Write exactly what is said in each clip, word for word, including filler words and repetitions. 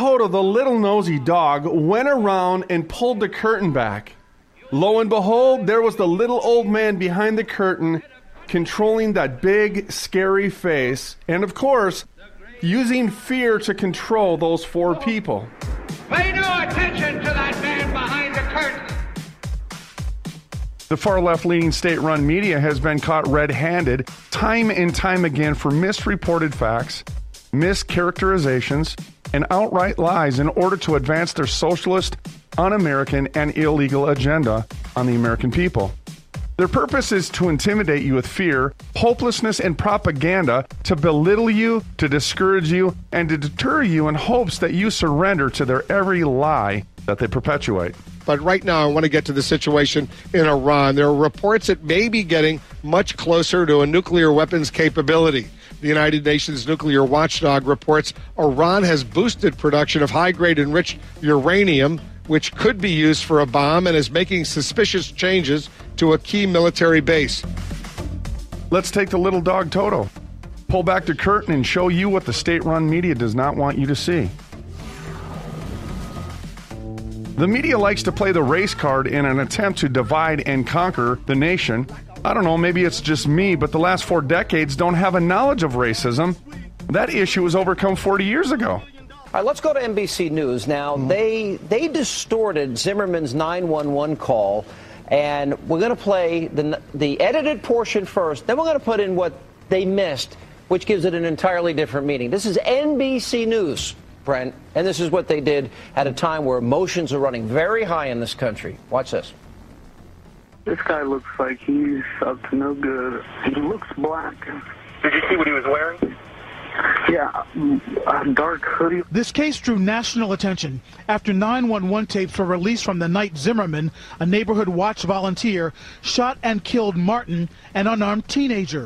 Toto, the little nosy dog, went around and pulled the curtain back. Lo and behold, there was the little old man behind the curtain, controlling that big, scary face, and of course, using fear to control those four people. Pay no attention to that man behind the curtain. The far left-leaning state-run media has been caught red-handed time and time again for misreported facts, mischaracterizations, and outright lies in order to advance their socialist, un-American, and illegal agenda on the American people. Their purpose is to intimidate you with fear, hopelessness, and propaganda, to belittle you, to discourage you, and to deter you in hopes that you surrender to their every lie that they perpetuate. But right now, I want to get to the situation in Iran. There are reports it may be getting much closer to a nuclear weapons capability. The United Nations nuclear watchdog reports Iran has boosted production of high-grade enriched uranium, which could be used for a bomb, and is making suspicious changes to a key military base. Let's take the little dog Toto, pull back the curtain, and show you what the state-run media does not want you to see. The media likes to play the race card in an attempt to divide and conquer the nation. I don't know, maybe it's just me, but the last four decades don't have a knowledge of racism. That issue was overcome forty years ago. All right, let's go to N B C News now. Mm-hmm. They they distorted Zimmerman's nine one one call, and we're going to play the the edited portion first. Then we're going to put in what they missed, which gives it an entirely different meaning. This is N B C News, Brent, and this is what they did at a time where emotions are running very high in this country. Watch this. This guy looks like he's up to no good. He looks black. Did you see what he was wearing? Yeah, a dark hoodie. This case drew national attention after nine one one tapes were released from the night Zimmerman, a neighborhood watch volunteer, shot and killed Martin, an unarmed teenager.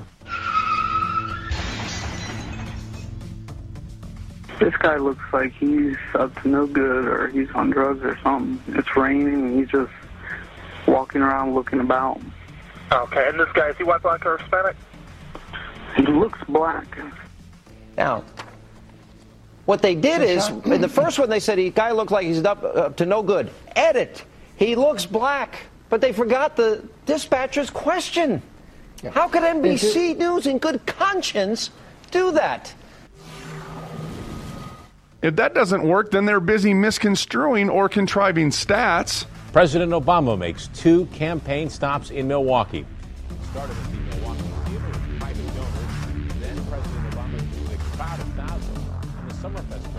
This guy looks like he's up to no good, or he's on drugs or something. It's raining and he's just walking around looking about. Okay, and this guy, is he white, black, or Hispanic? He looks black. Now, what they did is, in the first one they said the guy looked like he's up, up to no good. Edit, he looks black. But they forgot the dispatcher's question. Yeah. How could N B C News in good conscience do that? If that doesn't work, then they're busy misconstruing or contriving stats. President Obama makes two campaign stops in Milwaukee. Started at the Milwaukee Theater with private donors. Then President Obama drew a crowd of thousands in the Summerfest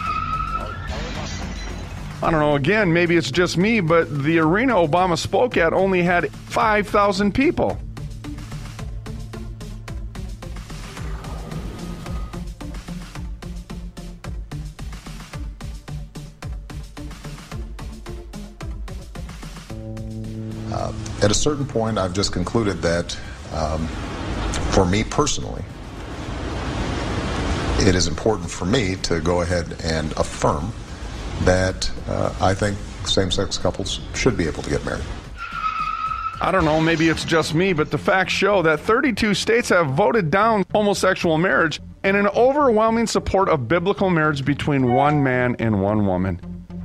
crowd. I don't know, again, maybe it's just me, but the arena Obama spoke at only had five thousand people. Uh, at a certain point, I've just concluded that, um, for me personally, it is important for me to go ahead and affirm that uh, I think same-sex couples should be able to get married. I don't know, maybe it's just me, but the facts show that thirty-two states have voted down homosexual marriage and an overwhelming support of biblical marriage between one man and one woman.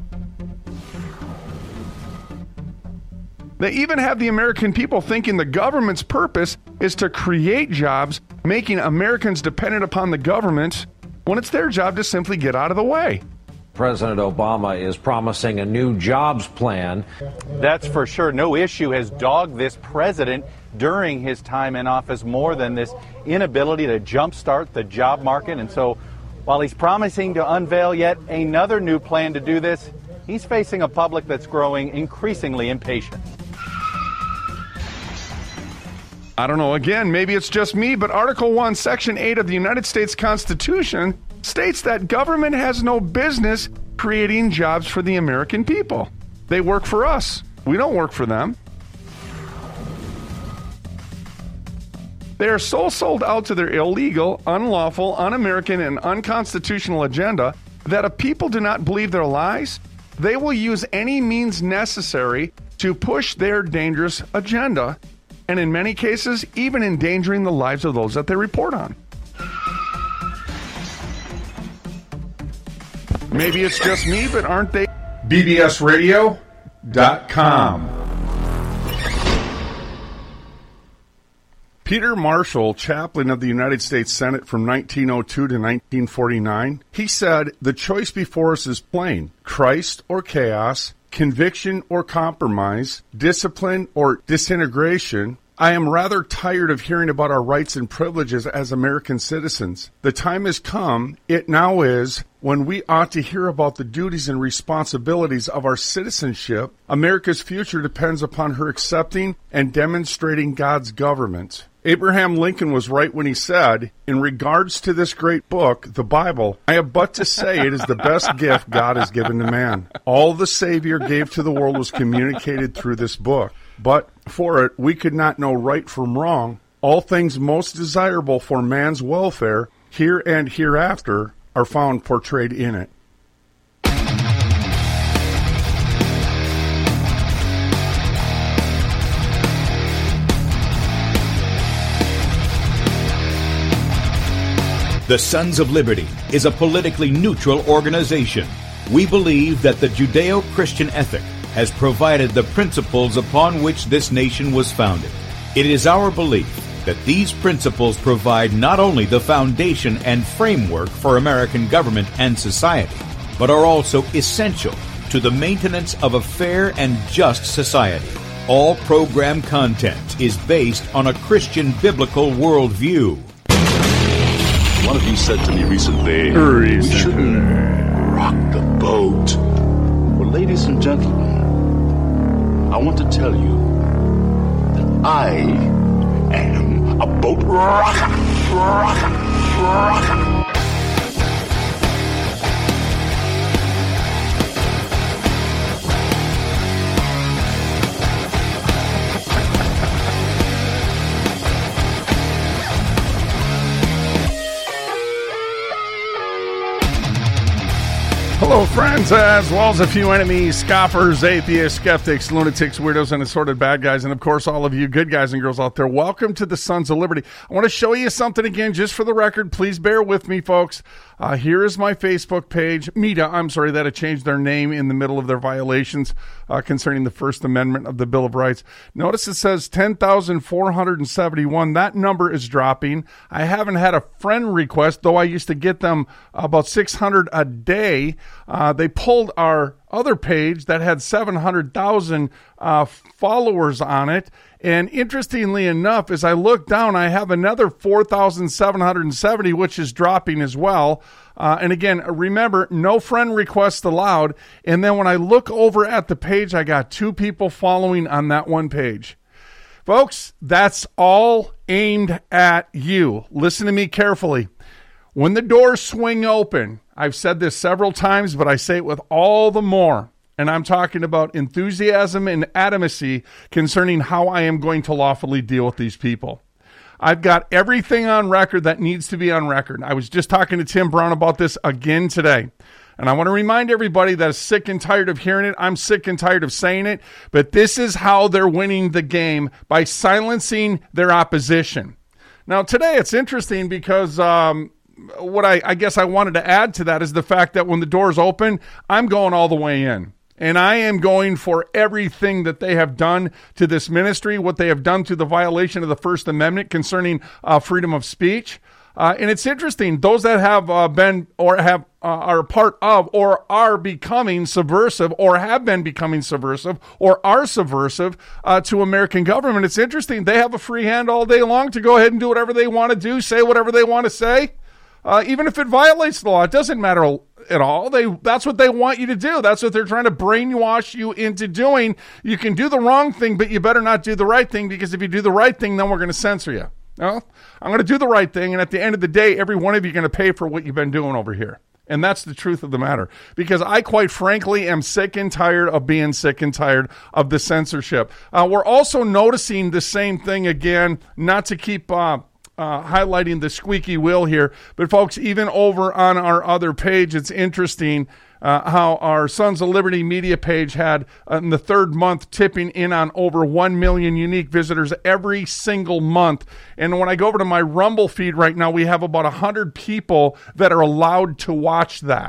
They even have the American people thinking the government's purpose is to create jobs, making Americans dependent upon the government, when it's their job to simply get out of the way. President Obama is promising a new jobs plan. That's for sure. No issue has dogged this president during his time in office more than this inability to jumpstart the job market. And so while he's promising to unveil yet another new plan to do this, he's facing a public that's growing increasingly impatient. I don't know, again, maybe it's just me, but Article one, Section eight of the United States Constitution states that government has no business creating jobs for the American people. They work for us. We don't work for them. They are so sold out to their illegal, unlawful, un-American, and unconstitutional agenda that if people do not believe their lies, they will use any means necessary to push their dangerous agenda, and in many cases, even endangering the lives of those that they report on. Maybe it's just me, but aren't they? B B S radio dot com. Peter Marshall, chaplain of the United States Senate from nineteen oh two to nineteen forty-nine, he said, "The choice before us is plain: Christ or chaos, conviction or compromise, discipline or disintegration. I am rather tired of hearing about our rights and privileges as American citizens. The time has come, it now is, when we ought to hear about the duties and responsibilities of our citizenship. America's future depends upon her accepting and demonstrating God's government." Abraham Lincoln was right when he said, "In regards to this great book, the Bible, I have but to say it is the best gift God has given to man. All the Savior gave to the world was communicated through this book. But for it, we could not know right from wrong. All things most desirable for man's welfare, here and hereafter, are found portrayed in it." The Sons of Liberty is a politically neutral organization. We believe that the Judeo-Christian ethic has provided the principles upon which this nation was founded. It is our belief that these principles provide not only the foundation and framework for American government and society, but are also essential to the maintenance of a fair and just society. All program content is based on a Christian biblical worldview. One of you said to me recently, we shouldn't rock the boat. Well, ladies and gentlemen, I want to tell you that I am a boat rocker, rocker, rocker. Hello, friends, as well as a few enemies, scoffers, atheists, skeptics, lunatics, weirdos, and assorted bad guys, and of course, all of you good guys and girls out there. Welcome to the Sons of Liberty. I want to show you something again, just for the record. Please bear with me, folks. Uh, here is my Facebook page. META, I'm sorry, that had changed their name in the middle of their violations uh, concerning the First Amendment of the Bill of Rights. Notice it says ten thousand four hundred seventy-one. That number is dropping. I haven't had a friend request, though I used to get them about six hundred a day. Uh, they pulled our other page that had seven hundred thousand uh, followers on it. And interestingly enough, as I look down, I have another four thousand seven hundred seventy, which is dropping as well. Uh, and again, remember, no friend requests allowed. And then when I look over at the page, I got two people following on that one page. Folks, that's all aimed at you. Listen to me carefully. When the doors swing open, I've said this several times, but I say it with all the more. And I'm talking about enthusiasm and adamancy concerning how I am going to lawfully deal with these people. I've got everything on record that needs to be on record. I was just talking to Tim Brown about this again today. And I want to remind everybody that is sick and tired of hearing it. I'm sick and tired of saying it. But this is how they're winning the game, by silencing their opposition. Now, today it's interesting because um, what I, I guess I wanted to add to that is the fact that when the doors open, I'm going all the way in. And I am going for everything that they have done to this ministry, what they have done to the violation of the First Amendment concerning uh, freedom of speech. Uh, and it's interesting, those that have uh, been or have uh, are part of or are becoming subversive or have been becoming subversive or are subversive uh, to American government, it's interesting. They have a free hand all day long to go ahead and do whatever they want to do, say whatever they want to say. Uh, even if it violates the law, it doesn't matter at all. They that's what they want you to do. That's what they're trying to brainwash you into doing. You can do the wrong thing, but you better not do the right thing, because if you do the right thing, then we're going to censor you. No, I'm going to do the right thing, and at the end of the day, every one of you are going to pay for what you've been doing over here. And that's the truth of the matter, because I quite frankly am sick and tired of being sick and tired of the censorship. Uh, we're also noticing the same thing again, not to keep uh, uh, highlighting the squeaky wheel here, but folks, even over on our other page, it's interesting uh, how our Sons of Liberty media page had uh, in the third month tipping in on over one million unique visitors every single month. And when I go over to my Rumble feed right now, we have about one hundred people that are allowed to watch that.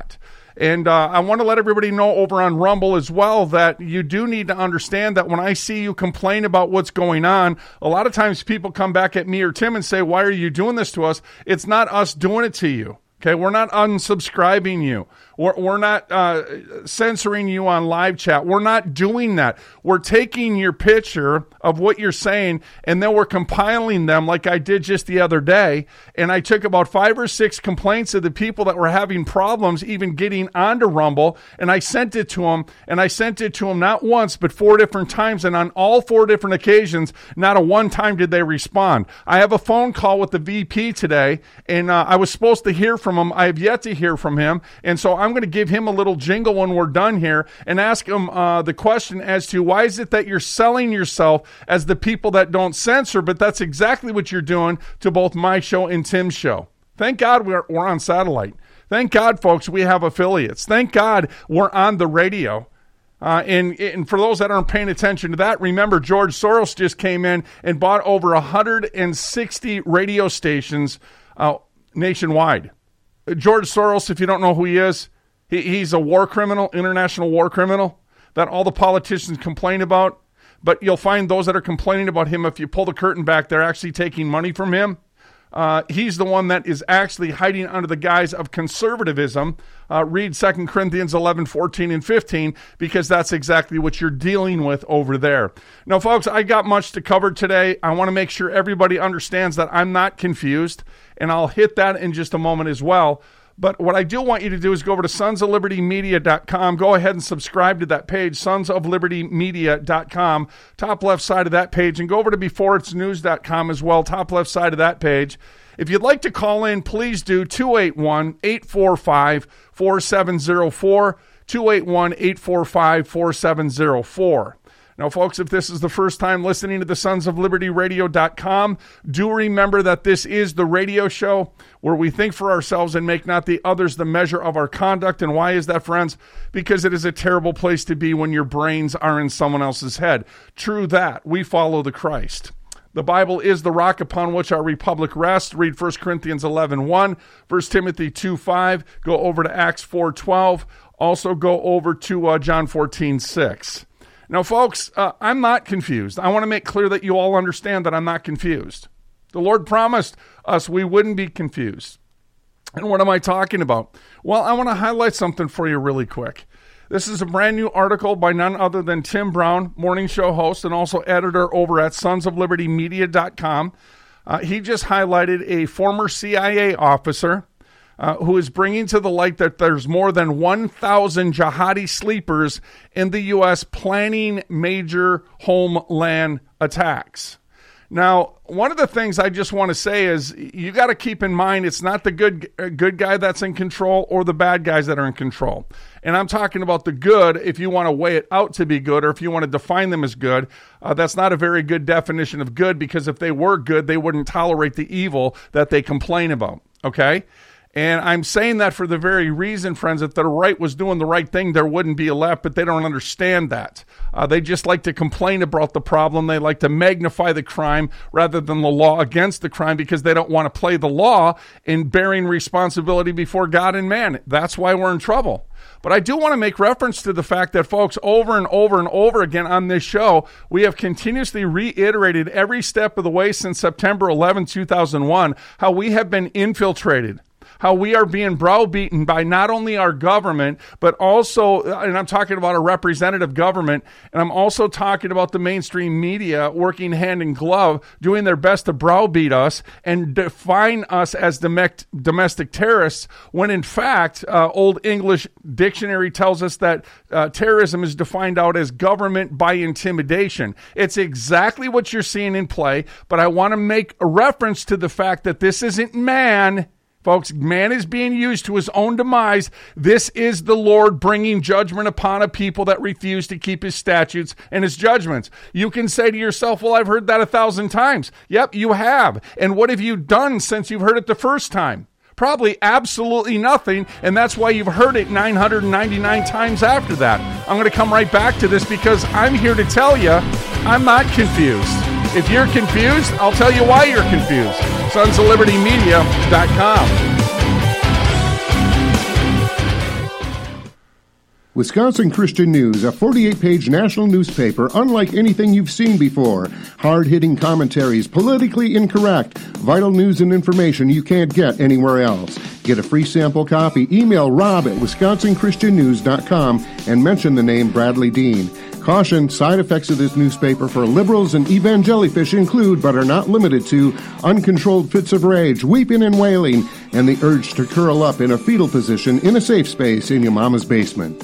And uh, I want to let everybody know over on Rumble as well that you do need to understand that when I see you complain about what's going on, a lot of times people come back at me or Tim and say, why are you doing this to us? It's not us doing it to you. Okay, we're not unsubscribing you. We're, we're not uh, censoring you on live chat. We're not doing that. We're taking your picture of what you're saying, and then we're compiling them like I did just the other day. And I took about five or six complaints of the people that were having problems even getting onto Rumble, and I sent it to them, and I sent it to them not once, but four different times. And on all four different occasions, not a one time did they respond. I have a phone call with the V P today, and uh, I was supposed to hear from him. I have yet to hear from him. And so I'm going to give him a little jingle when we're done here and ask him uh, the question as to why is it that you're selling yourself as the people that don't censor, but that's exactly what you're doing to both my show and Tim's show. Thank God we're, we're on satellite. Thank God, folks, we have affiliates. Thank God we're on the radio. Uh, and, and for those that aren't paying attention to that, remember George Soros just came in and bought over one hundred sixty radio stations uh, nationwide. George Soros, if you don't know who he is, he, he's a war criminal, international war criminal that all the politicians complain about. But you'll find those that are complaining about him, if you pull the curtain back, they're actually taking money from him. Uh, he's the one that is actually hiding under the guise of conservatism. Uh, read Second Corinthians eleven, fourteen, and fifteen, because that's exactly what you're dealing with over there. Now, folks, I got much to cover today. I want to make sure everybody understands that I'm not confused, and I'll hit that in just a moment as well. But what I do want you to do is go over to sons of liberty media dot com. Go ahead and subscribe to that page, sons of liberty media dot com, top left side of that page, and go over to before it's news dot com as well, top left side of that page. If you'd like to call in, please do two eight one, eight four five, four seven zero four, two eight one, eight four five, four seven zero four. Now, folks, if this is the first time listening to the sons of liberty radio dot com, do remember that this is the radio show where we think for ourselves and make not the others the measure of our conduct. And why is that, friends? Because it is a terrible place to be when your brains are in someone else's head. True that. We follow the Christ. The Bible is the rock upon which our republic rests. Read First Corinthians eleven one, First Timothy two five, go over to Acts four twelve, also go over to uh, John fourteen six. Now, folks, uh, I'm not confused. I want to make clear that you all understand that I'm not confused. The Lord promised us we wouldn't be confused. And what am I talking about? Well, I want to highlight something for you really quick. This is a brand new article by none other than Tim Brown, morning show host and also editor over at sons of liberty media dot com. Uh, he just highlighted a former C I A officer Uh, who is bringing to the light that there's more than one thousand jihadi sleepers in the U S planning major homeland attacks. Now, one of the things I just want to say is you got to keep in mind it's not the good good guy that's in control or the bad guys that are in control. And I'm talking about the good if you want to weigh it out to be good or if you want to define them as good. Uh, that's not a very good definition of good, because if they were good, they wouldn't tolerate the evil that they complain about, okay? And I'm saying that for the very reason, friends, if the right was doing the right thing, there wouldn't be a left, but they don't understand that. Uh, they just like to complain about the problem. They like to magnify the crime rather than the law against the crime, because they don't want to play the law in bearing responsibility before God and man. That's why we're in trouble. But I do want to make reference to the fact that, folks, over and over and over again on this show, we have continuously reiterated every step of the way since September eleventh, two thousand one, how we have been infiltrated. How we are being browbeaten by not only our government, but also, and I'm talking about a representative government, and I'm also talking about the mainstream media working hand in glove, doing their best to browbeat us and define us as domestic terrorists, when in fact, uh, Old English Dictionary tells us that uh, terrorism is defined out as government by intimidation. It's exactly what you're seeing in play, but I want to make a reference to the fact that this isn't man. Folks, man is being used to his own demise. This is the Lord bringing judgment upon a people that refuse to keep his statutes and his judgments. You can say to yourself, well, I've heard that a thousand times. Yep, you have. And what have you done since you've heard it the first time? Probably absolutely nothing, and that's why you've heard it nine hundred ninety-nine times after that. I'm going to come right back to this because I'm here to tell you I'm not confused. If you're confused, I'll tell you why you're confused. sons of liberty media dot com. Wisconsin Christian News, a forty-eight page national newspaper unlike anything you've seen before. Hard-hitting commentaries, politically incorrect, vital news and information you can't get anywhere else. Get a free sample copy. Email rob at wisconsin christian news dot com and mention the name Bradley Dean. Caution, side effects of this newspaper for liberals and evangelifish include, but are not limited to, uncontrolled fits of rage, weeping and wailing, and the urge to curl up in a fetal position in a safe space in your mama's basement.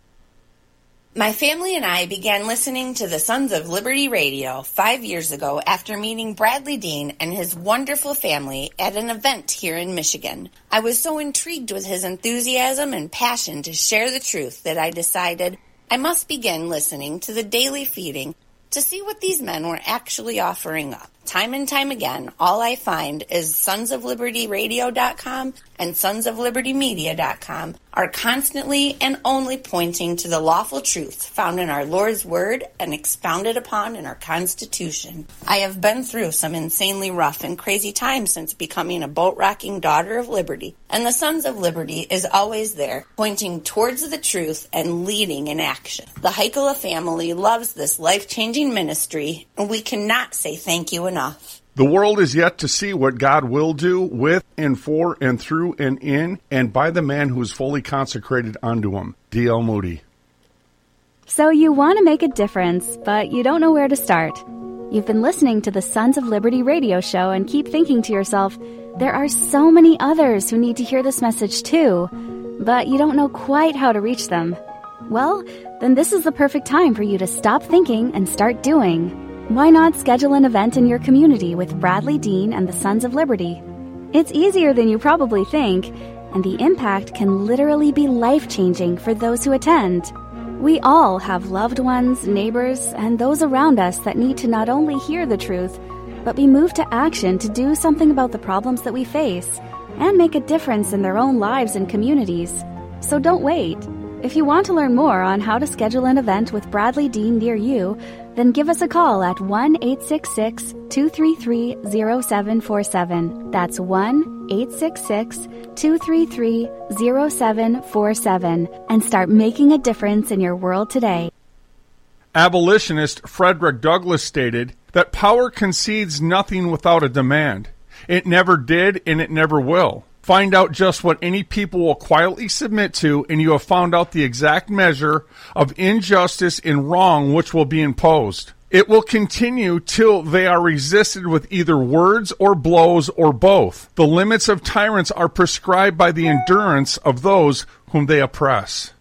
My family and I began listening to the Sons of Liberty Radio five years ago after meeting Bradley Dean and his wonderful family at an event here in Michigan. I was so intrigued with his enthusiasm and passion to share the truth that I decided I must begin listening to the Daily Feeding to see what these men were actually offering up. Time and time again, all I find is sons of liberty radio dot com and sons of liberty media dot com are constantly and only pointing to the lawful truth found in our Lord's Word and expounded upon in our Constitution. I have been through some insanely rough and crazy times since becoming a boat-rocking daughter of liberty, and the Sons of Liberty is always there, pointing towards the truth and leading in action. The Heikela family loves this life-changing ministry, and we cannot say thank you enough. The world is yet to see what God will do with and for and through and in and by the man who is fully consecrated unto him. D L. Moody. So you want to make a difference, but you don't know where to start. You've been listening to the Sons of Liberty radio show and keep thinking to yourself, there are so many others who need to hear this message too, but you don't know quite how to reach them. Well, then this is the perfect time for you to stop thinking and start doing. Why not schedule an event in your community with Bradley Dean and the Sons of Liberty? It's easier than you probably think, and the impact can literally be life-changing for those who attend. We all have loved ones, neighbors, and those around us that need to not only hear the truth, but be moved to action to do something about the problems that we face and make a difference in their own lives and communities. So don't wait. If you want to learn more on how to schedule an event with Bradley Dean near you, then give us a call at one eight six six, two three three, zero seven four seven. That's one eight six six, two three three, zero seven four seven and start making a difference in your world today. Abolitionist Frederick Douglass stated that power concedes nothing without a demand. It never did and it never will. Find out just what any people will quietly submit to, and you have found out the exact measure of injustice and wrong which will be imposed. It will continue till they are resisted with either words or blows or both. The limits of tyrants are prescribed by the endurance of those whom they oppress.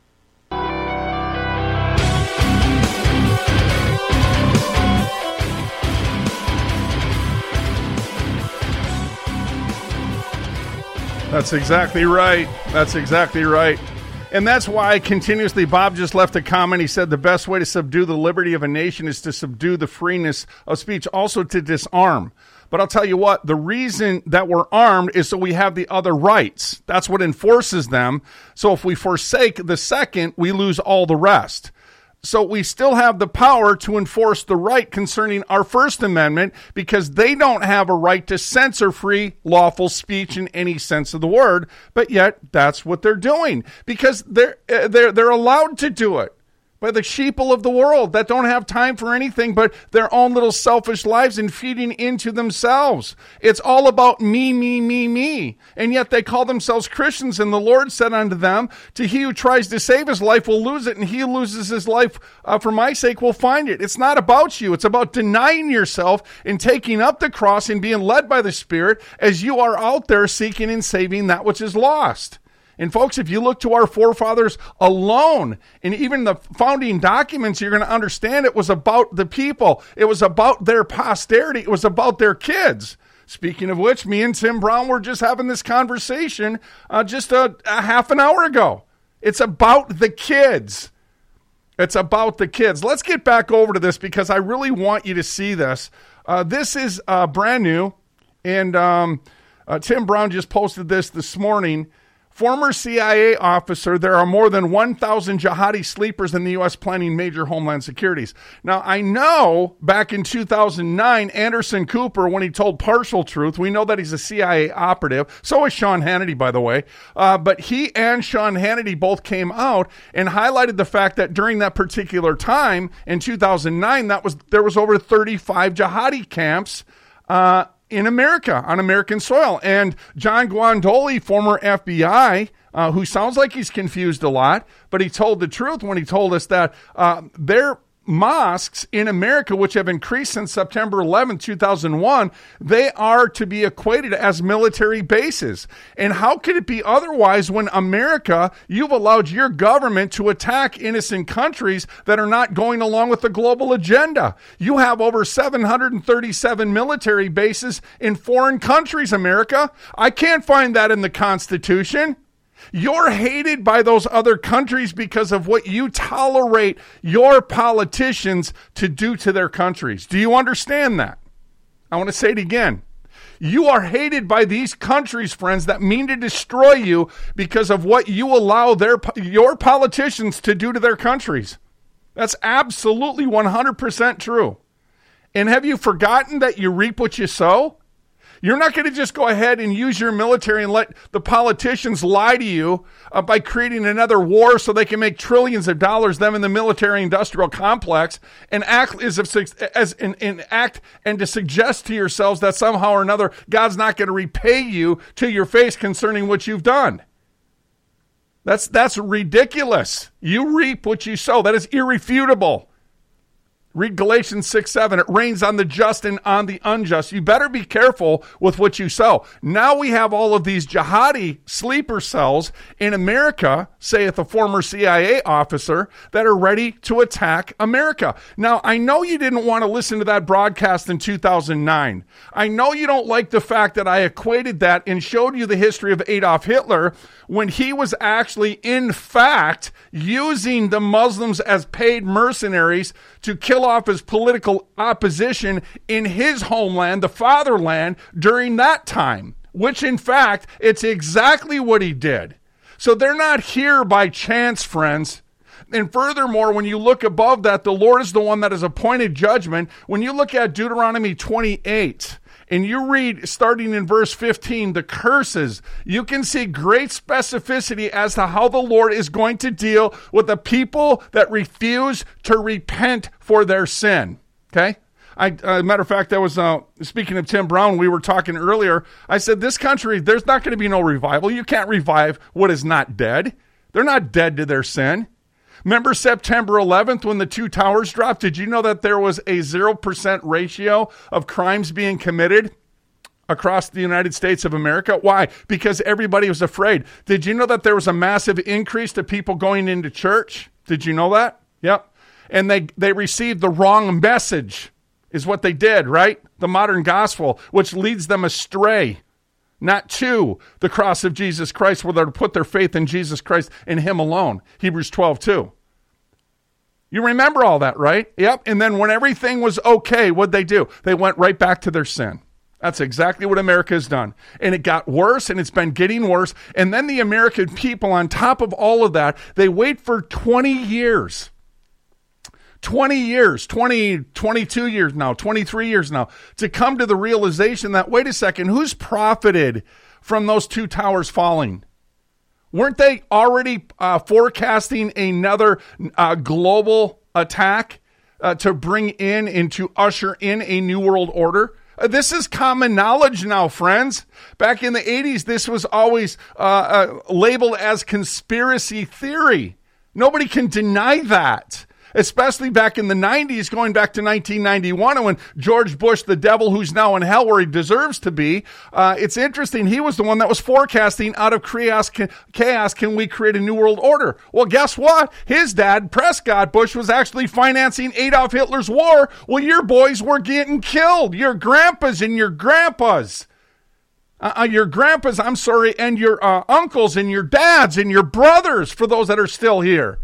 That's exactly right. That's exactly right. And that's why continuously, Bob just left a comment. He said the best way to subdue the liberty of a nation is to subdue the freeness of speech, also to disarm. But I'll tell you what, the reason that we're armed is so we have the other rights. That's what enforces them. So if we forsake the second, we lose all the rest. So we still have the power to enforce the right concerning our First Amendment because they don't have a right to censor free, lawful speech in any sense of the word. But yet that's what they're doing because they're they're they're allowed to do it by the sheeple of the world that don't have time for anything but their own little selfish lives and feeding into themselves. It's all about me, me, me, me. And yet they call themselves Christians, and the Lord said unto them, to he who tries to save his life will lose it, and he who loses his life uh, for my sake will find it. It's not about you. It's about denying yourself and taking up the cross and being led by the Spirit as you are out there seeking and saving that which is lost. And folks, if you look to our forefathers alone, and even the founding documents, you're going to understand it was about the people. It was about their posterity. It was about their kids. Speaking of which, me and Tim Brown were just having this conversation uh, just a, a half an hour ago. It's about the kids. It's about the kids. Let's get back over to this because I really want you to see this. Uh, this is uh, brand new, and um, uh, Tim Brown just posted this this morning. Former C I A officer, there are more than one thousand jihadi sleepers in the U S planning major homeland securities. Now, I know back in two thousand nine, Anderson Cooper, when he told partial truth, we know that he's a C I A operative. So is Sean Hannity, by the way. Uh, but he and Sean Hannity both came out and highlighted the fact that during that particular time in two thousand nine, that was there was over thirty-five jihadi camps uh in America, on American soil. And John Guandoli, former F B I, uh, who sounds like he's confused a lot, but he told the truth when he told us that uh, their mosques in America, which have increased since September eleventh, two thousand one, they are to be equated as military bases. And how could it be otherwise when America, you've allowed your government to attack innocent countries that are not going along with the global agenda? You have over seven hundred thirty-seven military bases in foreign countries, America. I can't find that in the Constitution. You're hated by those other countries because of what you tolerate your politicians to do to their countries. Do you understand that? I want to say it again. You are hated by these countries, friends, that mean to destroy you because of what you allow their your politicians to do to their countries. That's absolutely one hundred percent true. And have you forgotten that you reap what you sow? You're not going to just go ahead and use your military and let the politicians lie to you uh, by creating another war so they can make trillions of dollars, them in the military-industrial complex, and act as if as and, and act and to suggest to yourselves that somehow or another God's not going to repay you to your face concerning what you've done. That's that's ridiculous. You reap what you sow. That is irrefutable. Read Galatians six seven. It rains on the just and on the unjust. You better be careful with what you sow. Now we have all of these jihadi sleeper cells in America, saith a former C I A officer, that are ready to attack America. Now, I know you didn't want to listen to that broadcast in two thousand nine. I know you don't like the fact that I equated that and showed you the history of Adolf Hitler when he was actually, in fact, using the Muslims as paid mercenaries to kill off his political opposition in his homeland, the fatherland, during that time, which in fact, it's exactly what he did. So they're not here by chance, friends. And furthermore, when you look above that, the Lord is the one that has appointed judgment. When you look at Deuteronomy twenty-eight, and you read, starting in verse fifteen, the curses, you can see great specificity as to how the Lord is going to deal with the people that refuse to repent for their sin. Okay? I, uh, matter of fact, I was uh, speaking of Tim Brown. We were talking earlier. I said, this country, there's not going to be no revival. You can't revive what is not dead. They're not dead to their sin. Remember September eleventh when the two towers dropped? Did you know that there was a zero percent ratio of crimes being committed across the United States of America? Why? Because everybody was afraid. Did you know that there was a massive increase to people going into church? Did you know that? Yep. And they, they received the wrong message is what they did, right? The modern gospel, which leads them astray. Not to the cross of Jesus Christ, where they're to put their faith in Jesus Christ and him alone. Hebrews twelve two. You remember all that, right? Yep. And then when everything was okay, what'd they do? They went right back to their sin. That's exactly what America has done. And it got worse, and it's been getting worse. And then the American people, on top of all of that, they wait for twenty years. twenty years, twenty, twenty-two years now, twenty-three years now, to come to the realization that, wait a second, who's profited from those two towers falling? Weren't they already uh, forecasting another uh, global attack uh, to bring in and to usher in a new world order? Uh, this is common knowledge now, friends. Back in the eighties, this was always uh, uh, labeled as conspiracy theory. Nobody can deny that. Especially back in the nineties, going back to nineteen ninety-one, when George Bush, the devil who's now in hell where he deserves to be, uh, it's interesting, he was the one that was forecasting out of chaos can, chaos, can we create a new world order? Well, guess what? His dad, Prescott Bush, was actually financing Adolf Hitler's war. Well, your boys were getting killed. Your grandpas and your grandpas. Uh, your grandpas, I'm sorry, and your uh, uncles and your dads and your brothers, for those that are still here.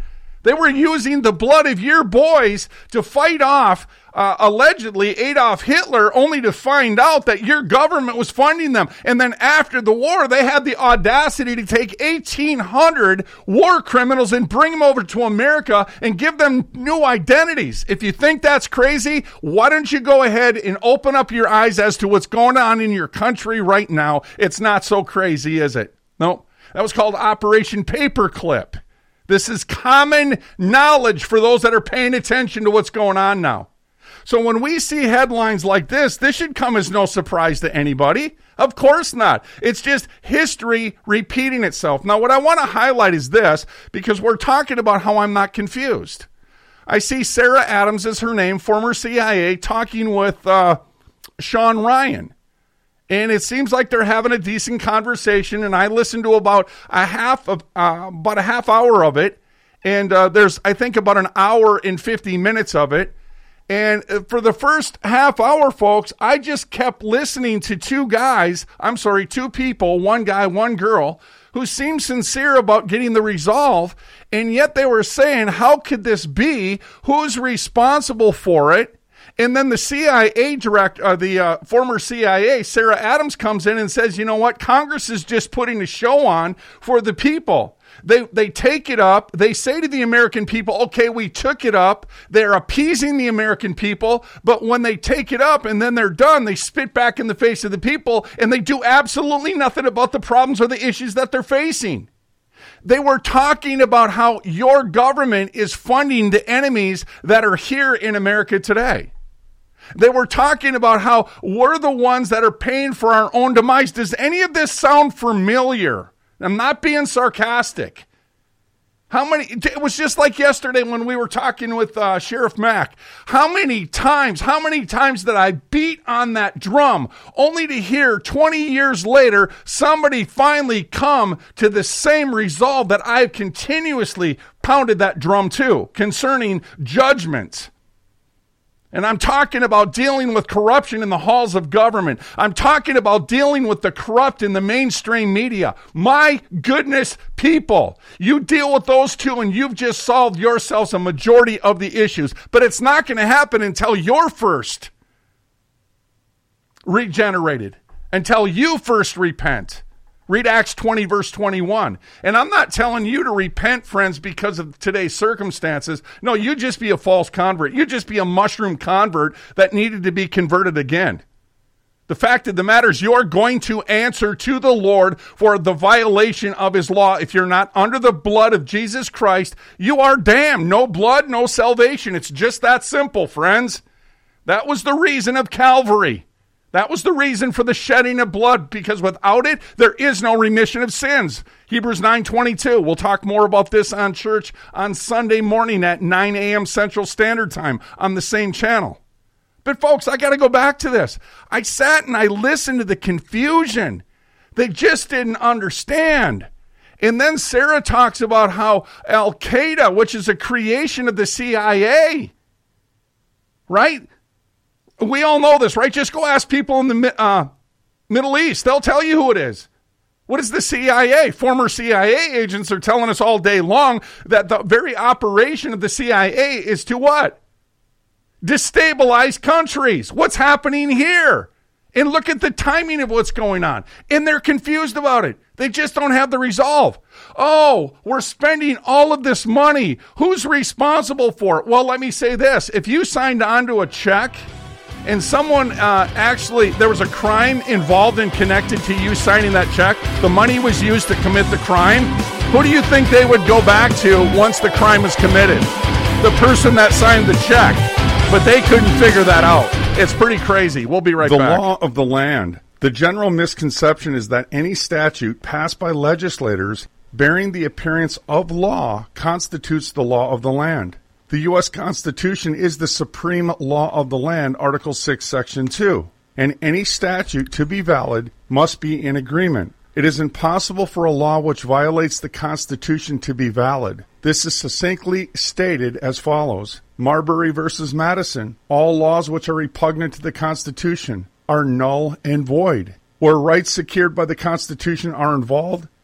They were using the blood of your boys to fight off, uh, allegedly, Adolf Hitler, only to find out that your government was funding them. And then after the war, they had the audacity to take eighteen hundred war criminals and bring them over to America and give them new identities. If you think that's crazy, why don't you go ahead and open up your eyes as to what's going on in your country right now? It's not so crazy, is it? No, that was called Operation Paperclip. This is common knowledge for those that are paying attention to what's going on now. So when we see headlines like this, this should come as no surprise to anybody. Of course not. It's just history repeating itself. Now, what I want to highlight is this, because we're talking about how I'm not confused. I see Sarah Adams is her name, former C I A, talking with uh, Sean Ryan. And it seems like they're having a decent conversation, and I listened to about a half of uh, about a half hour of it, and uh, there's I think about an hour and fifty minutes of it. And for the first half hour, folks, I just kept listening to two guys. I'm sorry, two people, one guy, one girl, who seemed sincere about getting the resolve, and yet they were saying, "How could this be? Who's responsible for it?" And then the C I A director, uh, the uh, former C I A, Sarah Adams, comes in and says, you know what, Congress is just putting a show on for the people. They they take it up. They say to the American people, okay, we took it up. They're appeasing the American people. But when they take it up and then they're done, they spit back in the face of the people, and they do absolutely nothing about the problems or the issues that they're facing. They were talking about how your government is funding the enemies that are here in America today. They were talking about how we're the ones that are paying for our own demise. Does any of this sound familiar? I'm not being sarcastic. How many, it was just like yesterday when we were talking with uh, Sheriff Mack. How many times, how many times did I beat on that drum only to hear twenty years later somebody finally come to the same resolve that I've continuously pounded that drum to concerning judgment? And I'm talking about dealing with corruption in the halls of government. I'm talking about dealing with the corrupt in the mainstream media. My goodness, people, you deal with those two and you've just solved yourselves a majority of the issues. But it's not going to happen until you're first regenerated, until you first repent. Read Acts twenty, verse twenty-one. And I'm not telling you to repent, friends, because of today's circumstances. No, you just be a false convert. You just be a mushroom convert that needed to be converted again. The fact of the matter is you're going to answer to the Lord for the violation of his law. If you're not under the blood of Jesus Christ, you are damned. No blood, no salvation. It's just that simple, friends. That was the reason of Calvary. That was the reason for the shedding of blood, because without it, there is no remission of sins. Hebrews nine twenty-two. We'll talk more about this on church on Sunday morning at nine a.m. Central Standard Time on the same channel. But folks, I got to go back to this. I sat and I listened to the confusion. They just didn't understand. And then Sarah talks about how Al-Qaeda, which is a creation of the C I A, right? We all know this, right? Just go ask people in the uh, Middle East. They'll tell you who it is. What is the C I A? Former C I A agents are telling us all day long that the very operation of the C I A is to what? Destabilize countries. What's happening here? And look at the timing of what's going on. And they're confused about it. They just don't have the resolve. Oh, we're spending all of this money. Who's responsible for it? Well, let me say this. If you signed on to a check and someone uh, actually, there was a crime involved and connected to you signing that check, the money was used to commit the crime, who do you think they would go back to once the crime was committed? The person that signed the check. But they couldn't figure that out. It's pretty crazy. We'll be right the back. The law of the land. The general misconception is that any statute passed by legislators bearing the appearance of law constitutes the law of the land. The U S Constitution is the supreme law of the land, Article six, Section two. And any statute to be valid must be in agreement. It is impossible for a law which violates the Constitution to be valid. This is succinctly stated as follows. Marbury versus Madison. All laws which are repugnant to the Constitution are null and void. Where rights secured by the Constitution are involved,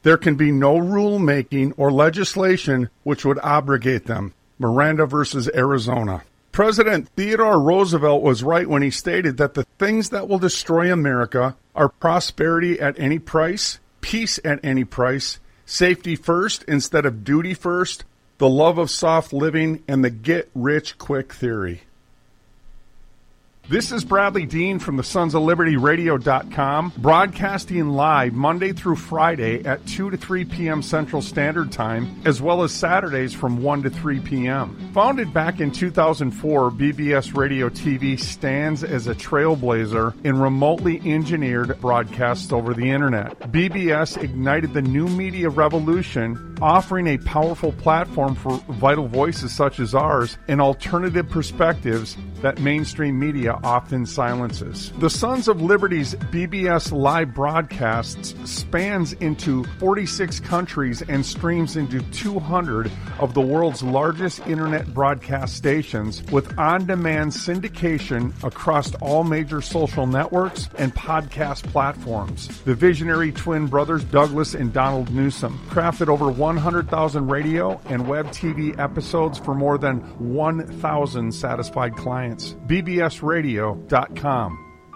There can be no rulemaking or legislation which would abrogate them. Miranda versus Arizona. President Theodore Roosevelt was right when he stated that the things that will destroy America are prosperity at any price, peace at any price, safety first instead of duty first, the love of soft living, and the get-rich-quick theory. This is Bradley Dean from the Sons of Liberty Radio dot com, broadcasting live Monday through Friday at two to three p.m. Central Standard Time, as well as Saturdays from one to three p.m. Founded back in two thousand four, B B S Radio T V stands as a trailblazer in remotely engineered broadcasts over the Internet. B B S ignited the new media revolution, offering a powerful platform for vital voices such as ours and alternative perspectives that mainstream media often silences. The Sons of Liberty's B B S live broadcasts spans into forty-six countries and streams into two hundred of the world's largest internet broadcast stations, with on-demand syndication across all major social networks and podcast platforms. The visionary twin brothers Douglas and Donald Newsom crafted over one hundred thousand radio and web T V episodes for more than one thousand satisfied clients. B B S Radio dot com.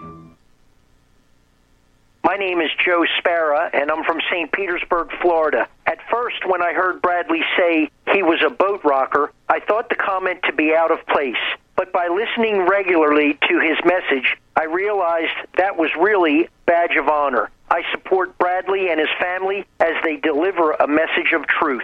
My name is Joe Sparra, and I'm from Saint Petersburg, Florida. At first, when I heard Bradley say he was a boat rocker, I thought the comment to be out of place. But by listening regularly to his message, I realized that was really a badge of honor. I support Bradley and his family as they deliver a message of truth.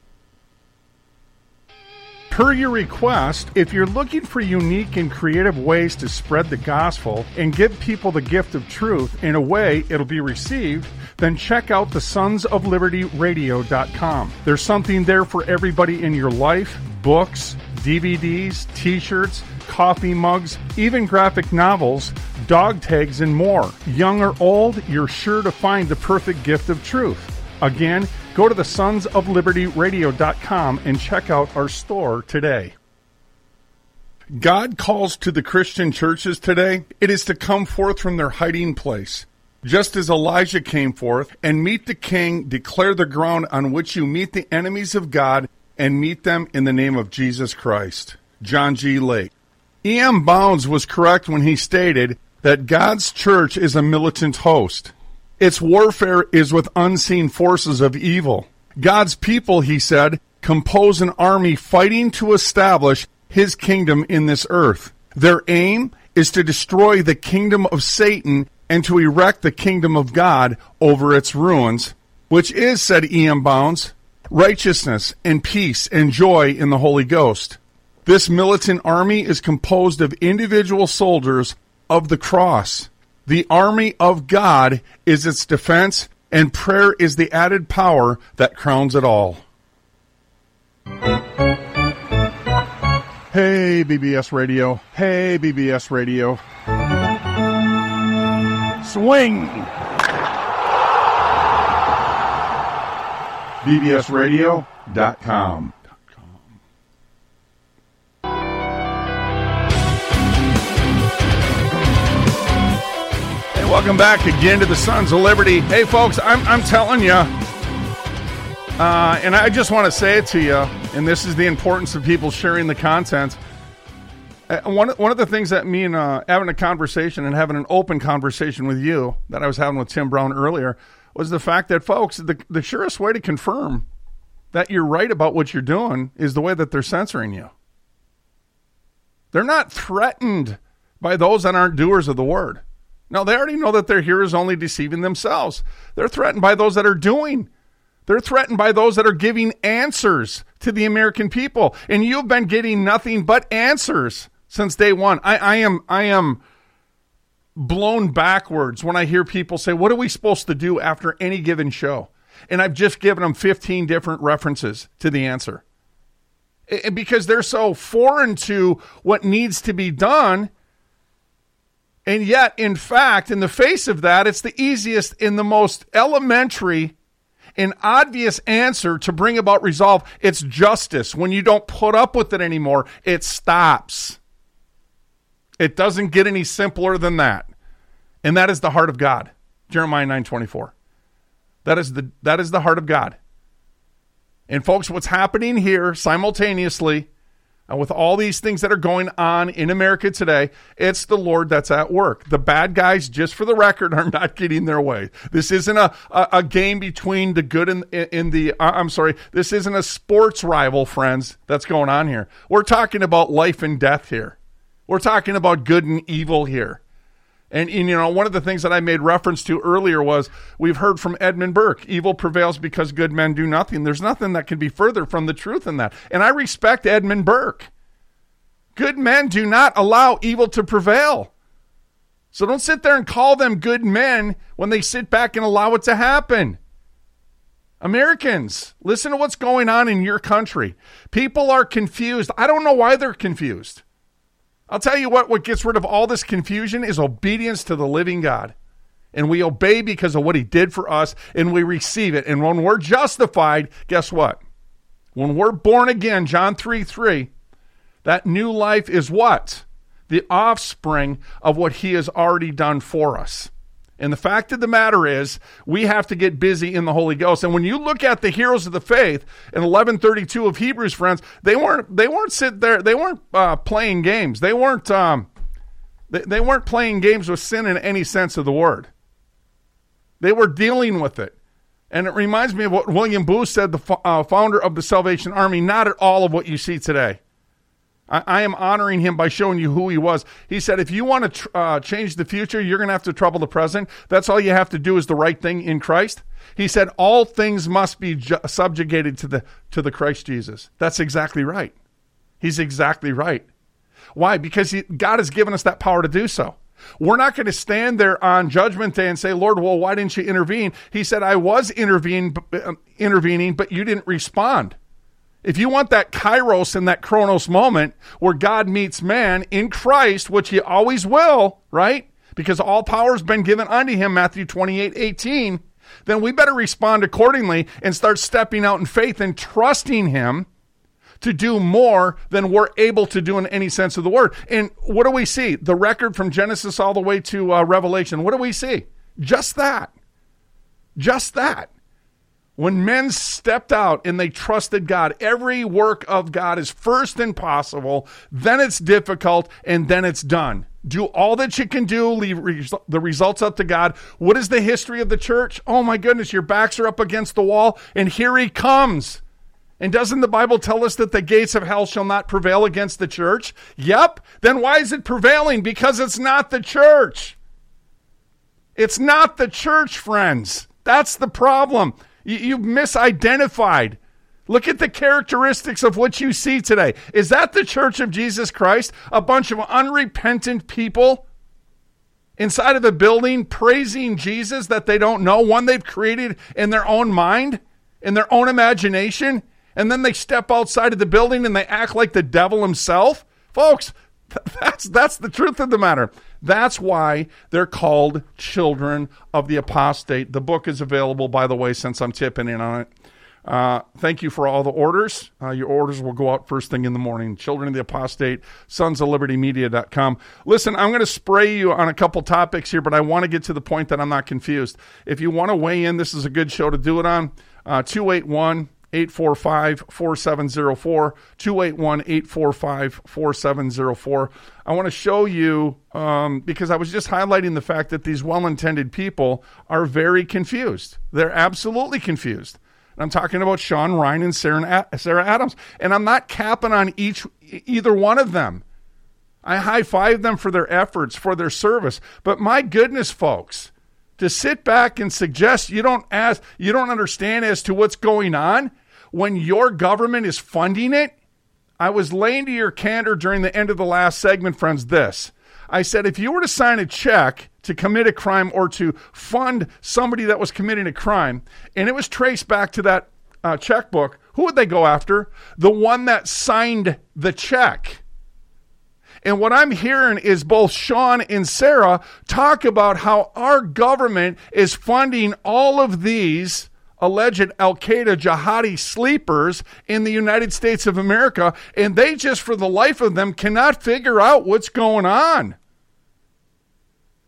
Per your request, if you're looking for unique and creative ways to spread the gospel and give people the gift of truth in a way it'll be received, then check out the Sons of Liberty Radio dot com. There's something there for everybody in your life: books, D V Ds, t-shirts, coffee mugs, even graphic novels, dog tags, and more. Young or old, you're sure to find the perfect gift of truth. Again, go to the Sons of Liberty Radio dot com and check out our store today. God calls to the Christian churches today. It is to come forth from their hiding place. Just as Elijah came forth and meet the king, declare the ground on which you meet the enemies of God and meet them in the name of Jesus Christ. John G. Lake. E M. Bounds was correct when he stated that God's church is a militant host. Its warfare is with unseen forces of evil. God's people, he said, compose an army fighting to establish his kingdom in this earth. Their aim is to destroy the kingdom of Satan and to erect the kingdom of God over its ruins, which is, said E M. Bounds, righteousness and peace and joy in the Holy Ghost. This militant army is composed of individual soldiers of the cross. The army of God is its defense, and prayer is the added power that crowns it all. Hey, B B S Radio. Hey, B B S Radio. Swing! B B S Radio dot com. Welcome back again to the Sons of Liberty. Hey, folks, I'm I'm telling you, uh, and I just want to say it to you, and this is the importance of people sharing the content. Uh, one, one of the things that me and uh, having a conversation and having an open conversation with you that I was having with Tim Brown earlier was the fact that, folks, the, the surest way to confirm that you're right about what you're doing is the way that they're censoring you. They're not threatened by those that aren't doers of the word. No, they already know that their hearers only deceiving themselves. They're threatened by those that are doing. They're threatened by those that are giving answers to the American people. And you've been getting nothing but answers since day one. I, I am I am blown backwards when I hear people say, what are we supposed to do after any given show? And I've just given them fifteen different references to the answer. It, because they're so foreign to what needs to be done. And yet, in fact, in the face of that, it's the easiest and the most elementary and obvious answer to bring about resolve. It's justice. When you don't put up with it anymore, it stops. It doesn't get any simpler than that. And that is the heart of God. Jeremiah nine twenty-four. That is the that is the heart of God. And folks, what's happening here simultaneously, and with all these things that are going on in America today, it's the Lord that's at work. The bad guys, just for the record, are not getting their way. This isn't a, a, a game between the good and in the, uh, I'm sorry, this isn't a sports rival, friends, that's going on here. We're talking about life and death here. We're talking about good and evil here. And, and, you know, one of the things that I made reference to earlier was we've heard from Edmund Burke, evil prevails because good men do nothing. There's nothing that can be further from the truth in that. And I respect Edmund Burke. Good men do not allow evil to prevail. So don't sit there and call them good men when they sit back and allow it to happen. Americans, listen to what's going on in your country. People are confused. I don't know why they're confused. I'll tell you what, what gets rid of all this confusion is obedience to the living God. And we obey because of what he did for us, and we receive it. And when we're justified, guess what? When we're born again, John three three, that new life is what? The offspring of what he has already done for us. And the fact of the matter is, we have to get busy in the Holy Ghost. And when you look at the heroes of the faith in eleven thirty-two of Hebrews, friends, they weren't they weren't sitting there, they weren't uh, playing games. They weren't um, they, they weren't playing games with sin in any sense of the word. They were dealing with it. And it reminds me of what William Booth said, the uh, founder of the Salvation Army, not at all of what you see today. I am honoring him by showing you who he was. He said, if you want to tr- uh, change the future, you're going to have to trouble the present. That's all you have to do is the right thing in Christ. He said, all things must be ju- subjugated to the to the Christ Jesus. That's exactly right. He's exactly right. Why? Because he, God has given us that power to do so. We're not going to stand there on Judgment Day and say, Lord, well, why didn't you intervene? He said, I was intervene, uh, intervening, but you didn't respond. If you want that kairos and that chronos moment where God meets man in Christ, which he always will, right? Because all power has been given unto him, Matthew twenty-eight eighteen, then we better respond accordingly and start stepping out in faith and trusting him to do more than we're able to do in any sense of the word. And what do we see? The record from Genesis all the way to uh, Revelation. What do we see? Just that. Just that. When men stepped out and they trusted God, every work of God is first impossible, then it's difficult, and then it's done. Do all that you can do, leave res- the results up to God. What is the history of the church? Oh my goodness, your backs are up against the wall, and here he comes. And doesn't the Bible tell us that the gates of hell shall not prevail against the church? Yep. Then why is it prevailing? Because it's not the church. It's not the church, friends. That's the problem. You've misidentified. Look at the characteristics of what you see today. Is that the church of Jesus Christ? A bunch of unrepentant people inside of a building praising Jesus that they don't know, one they've created in their own mind, in their own imagination, and then they step outside of the building and they act like the devil himself? Folks, that's that's the truth of the matter. That's why they're called children of the apostate. The book is available, by the way, since I'm tipping in on it. Uh, thank you for all the orders. Uh, your orders will go out first thing in the morning. Children of the Apostate, sons of liberty media dot com. Listen, I'm going to spray you on a couple topics here, but I want to get to the point that I'm not confused. If you want to weigh in, this is a good show to do it on. Uh, two eight one, eight four five, four seven zero four, two eight one, eight four five, four seven zero four. I want to show you, um, because I was just highlighting the fact that these well-intended people are very confused. They're absolutely confused. And I'm talking about Sean Ryan and Sarah, Sarah Adams. And I'm not capping on each either one of them. I high-five them for their efforts, for their service. But my goodness, folks, to sit back and suggest you don't ask, you don't understand as to what's going on when your government is funding it. I was laying to your candor during the end of the last segment, friends, this. I said, if you were to sign a check to commit a crime or to fund somebody that was committing a crime, and it was traced back to that uh, checkbook, who would they go after? The one that signed the check. And what I'm hearing is both Sean and Sarah talk about how our government is funding all of these alleged Al-Qaeda jihadi sleepers in the United States of America, and they just, for the life of them, cannot figure out what's going on.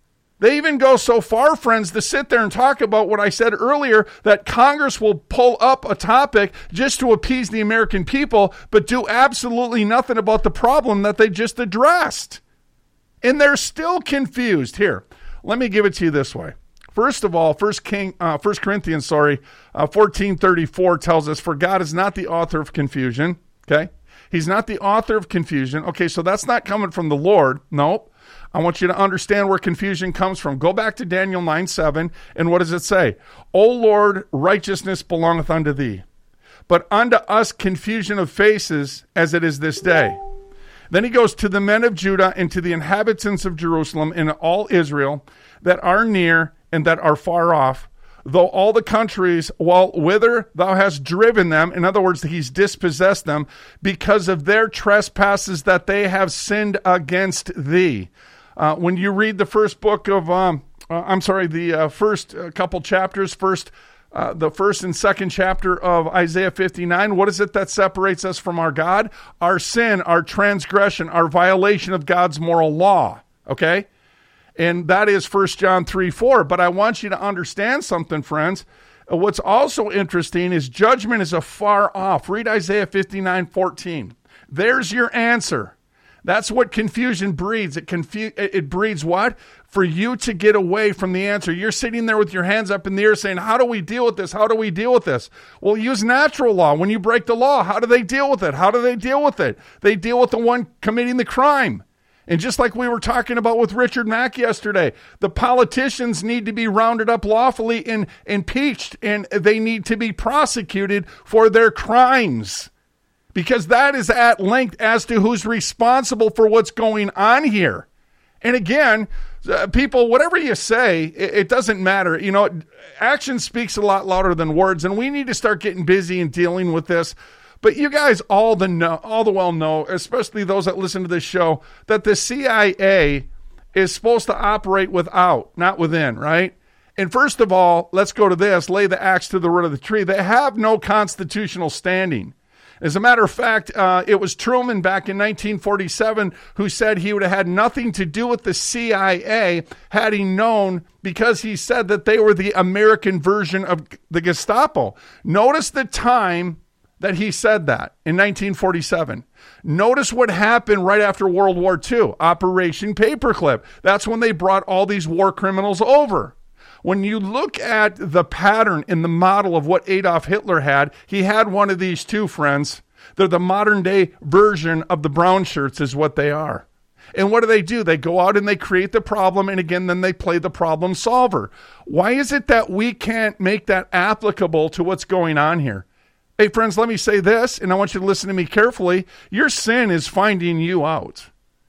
They even go so far, friends, to sit there and talk about what I said earlier, that Congress will pull up a topic just to appease the American people, but do absolutely nothing about the problem that they just addressed. And they're still confused. Here, let me give it to you this way. First of all, First King, uh, First Corinthians, sorry, uh, fourteen thirty-four tells us, for God is not the author of confusion, okay? He's not the author of confusion. Okay, so that's not coming from the Lord. Nope. I want you to understand where confusion comes from. Go back to Daniel nine seven, and what does it say? O Lord, righteousness belongeth unto thee, but unto us confusion of faces as it is this day. Then he goes to the men of Judah and to the inhabitants of Jerusalem and all Israel that are near and that are far off, though all the countries, while whither thou hast driven them, in other words, he's dispossessed them, because of their trespasses that they have sinned against thee. Uh, when you read the first book of, um, uh, I'm sorry, the uh, first uh, couple chapters, first, uh, the first and second chapter of Isaiah fifty-nine, what is it that separates us from our God? Our sin, our transgression, our violation of God's moral law, okay? And that is First John three four. But I want you to understand something, friends. What's also interesting is judgment is afar off. Read Isaiah fifty-nine fourteen. There's your answer. That's what confusion breeds. It confu- It breeds what? For you to get away from the answer. You're sitting there with your hands up in the air saying, how do we deal with this? How do we deal with this? Well, use natural law. When you break the law, how do they deal with it? How do they deal with it? They deal with the one committing the crime. And just like we were talking about with Richard Mack yesterday, the politicians need to be rounded up lawfully and impeached, and they need to be prosecuted for their crimes. Because that is at length as to who's responsible for what's going on here. And again, uh, people, whatever you say, it, it doesn't matter. You know, action speaks a lot louder than words, and we need to start getting busy and dealing with this. But you guys all the know, all the well know, especially those that listen to this show, that the C I A is supposed to operate without, not within, right? And first of all, let's go to this, lay the axe to the root of the tree. They have no constitutional standing. As a matter of fact, uh, it was Truman back in nineteen forty-seven who said he would have had nothing to do with the C I A had he known, because he said that they were the American version of the Gestapo. Notice the time that he said that in nineteen forty-seven. Notice what happened right after World War Two, Operation Paperclip. That's when they brought all these war criminals over. When you look at the pattern in the model of what Adolf Hitler had, he had one of these two, friends. They're the modern day version of the brown shirts is what they are. And what do they do? They go out and they create the problem, and again, then they play the problem solver. Why is it that we can't make that applicable to what's going on here? Hey, friends, let me say this, and I want you to listen to me carefully. Your sin is finding you out.